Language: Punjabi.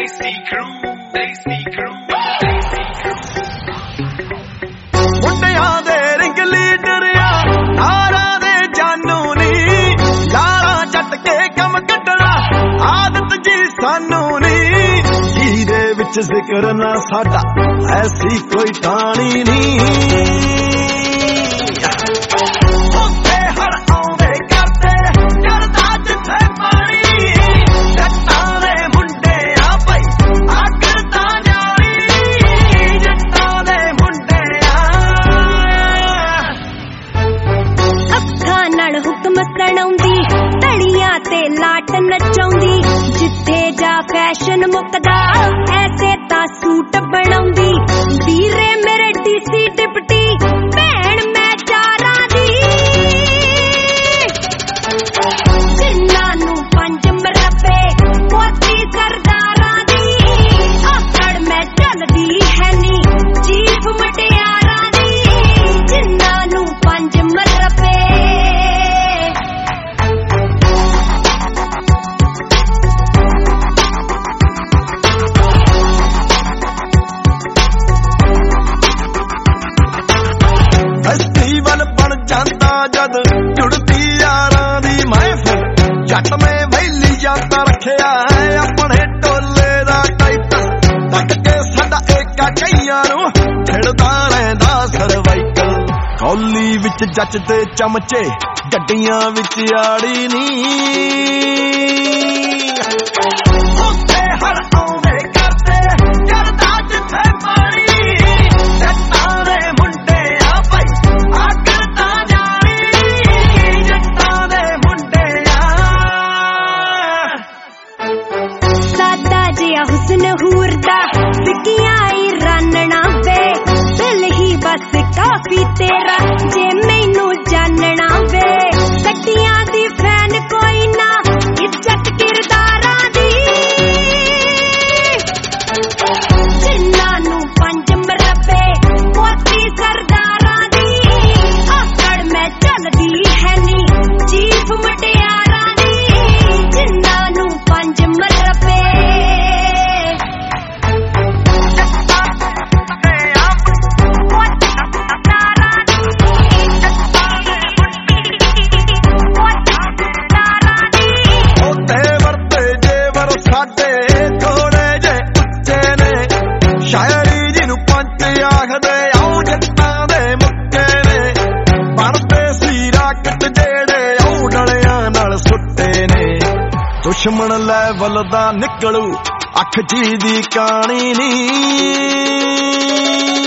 Desi Crew. ਮੁੰਡਿਆਂ ਦੇ ਰਿੰਗ ਲੀਡਰ ਆ ਨਾਰਾਂ ਦੇ ਜਾਨੂ ਨੀ ਗਾਲਾਂ ਚੱਟ ਕੇ ਕੰਮ ਕੱਢਣਾ ਆਦਤ ਜੀ ਸਾਨੂੰ ਨੀ ਜਿਹਦੇ ਵਿੱਚ ਜ਼ਿਕਰ ਨਾ ਸਾਡਾ ਐਸੀ ਕੋਈ ਟਾਣੀ ਨੀ तड़ियां ते लाट नचाउंदी जिथे जा फैशन मुकदा ऐसे ता सूट बनाउंदी वीरे मेरे डीसी डिप्टी भैन मैं चारां दी जिन्हां नू पंज मरबे पोती सरदारां दी आकड़ मैं चलदी है नी चीफ मटियारां दी जिन्हां नू पंज मरबे ਫੈਸਟੀਵਲ ਬਣ ਜਾਂਦਾ ਜਦ ਜੁੜਦੀ ਯਾਰਾਂ ਦੀ ਮਹਿਫਿਲ ਜੱਟ ਨੇ ਵੈਲੀ ਜਾਂਦਾ ਰੱਖਿਆ ਆਪਣੇ ਟੋਲੇ ਦਾ ਟਾਈਟਲ ਤੱਕ ਕੇ ਸਾਡਾ ਏਕਾ ਕਈਆਂ ਨੂੰ ਛਿੜਦਾ ਰਹਿੰਦਾ ਸਰਵਾਈਕਲ ਕੌਲੀ ਵਿੱਚ ਜੱਚਦੇ ਚਮਚੇ ਗੱਡੀਆਂ ਵਿੱਚ ਆੜੀ ਨੀ ਉੱਥੇ ਹਰ ਆਉਂਦੇ ਕਰਦੇ ਕਰਦਾ ਜਿੱਥੇ ਪਾਣੀ ਜੱਟਾਂ ਦੇ ਮੁੰਡੇ ਆ ਭਾਈ ਆਕੜ ਤਾਂ ਜਾਣੀ ਜੱਟਾਂ ਦੇ ਮੁੰਡੇ ਆ ਸਾਦਾ ਜਿਹਾ ਹੁਸਨ ਹੂਰ ਦਾ ਵਿਕਿਆ ਈ ਰਾਨਣਾ ਵੇ ਦਿਲ ਹੀ ਬਸ ਕਾਫੀ ਤੇਰਾ ਜੇ ਮੈਨੂੰ ਜਾਣਨਾ ਵੇ ਗੱਡੀਆਂ ਦੀ ਫੈਨ ਕੋਈ ਨਾ ਇੱਜ਼ਤ ਕਿਰਦਾਰਾਂ ਦੀ ਜਿਨ੍ਹਾਂ ਨੂੰ ਪੰਜ ਮਰਬੇ ਪੋਤੀ ਸਰਦਾਰਾਂ ਦੀ ਆਕੜ ਮੈਂ ਚੱਲਦੀ ਹੈ ਨੀ ਚੀਫ ਮਟਿਆਰਾਂ ਦੀ ਜਿਨ੍ਹਾਂ ਨੂੰ ਪੰਜ ਮਰਬੇ ਸਾਡੇ ਥੋੜੇ ਜੇ ਉੱਚੇ ਨੇ ਸ਼ਾਇਰੀ ਜਿਹਨੂੰ ਪੰਜ ਆਖਦੇ ਆਉ ਜੱਟਾਂ ਦੇ ਮੁੱਕੇ ਨੇ ਬਣਦੇ ਸੀ ਰਾਕਟ ਜਿਹੜੇ ਆਉ ਡਲਿਆਂ ਨਾਲ ਸੁੱਟੇ ਨੇ ਦੁਸ਼ਮਣ ਲੈਵਲ ਦਾ ਨਿਕਲੂ ਅੱਖ ਜੀ ਦੀ ਕਾਣੀ ਨੀ